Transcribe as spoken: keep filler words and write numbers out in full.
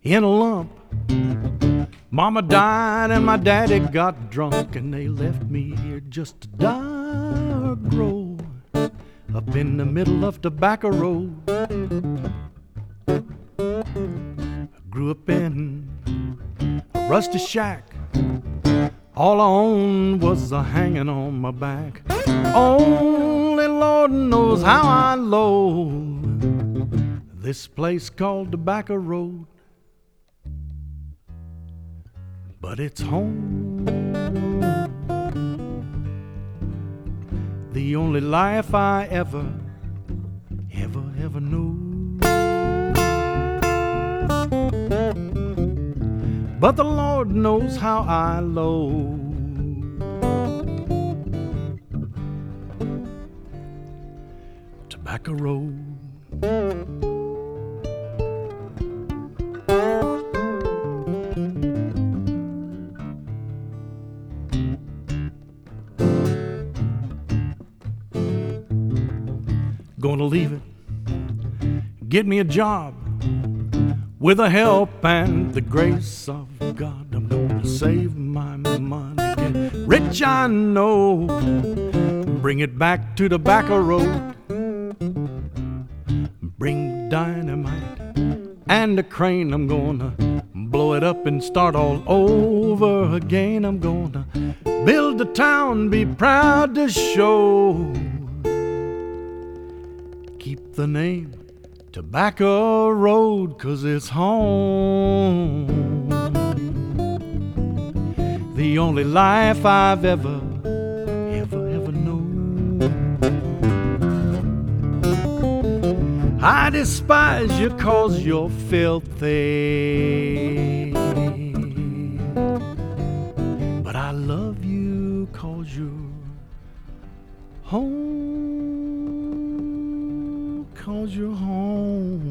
in a lump. Mama died and my daddy got drunk, and they left me here just to die or grow up in the middle of Tobacco Road. I grew up in a rusty shack. All I owned was a hanging on my back. Only Lord knows how I loathe this place called Tobacco Road. But it's home, the only life I ever, ever, ever knew. But the Lord knows how I loathe Tobacco Road. Gonna leave it, get me a job. With the help and the grace of God, I'm gonna save my money, get rich I know, bring it back to Tobacco Road. Bring dynamite and a crane, I'm gonna blow it up and start all over again. I'm gonna build a town, be proud to show, keep the name Tobacco Road, 'cause it's home, the only life I've ever, ever, ever known. I despise you 'cause you're filthy, but I love you 'cause you're home. 'Cause you're home.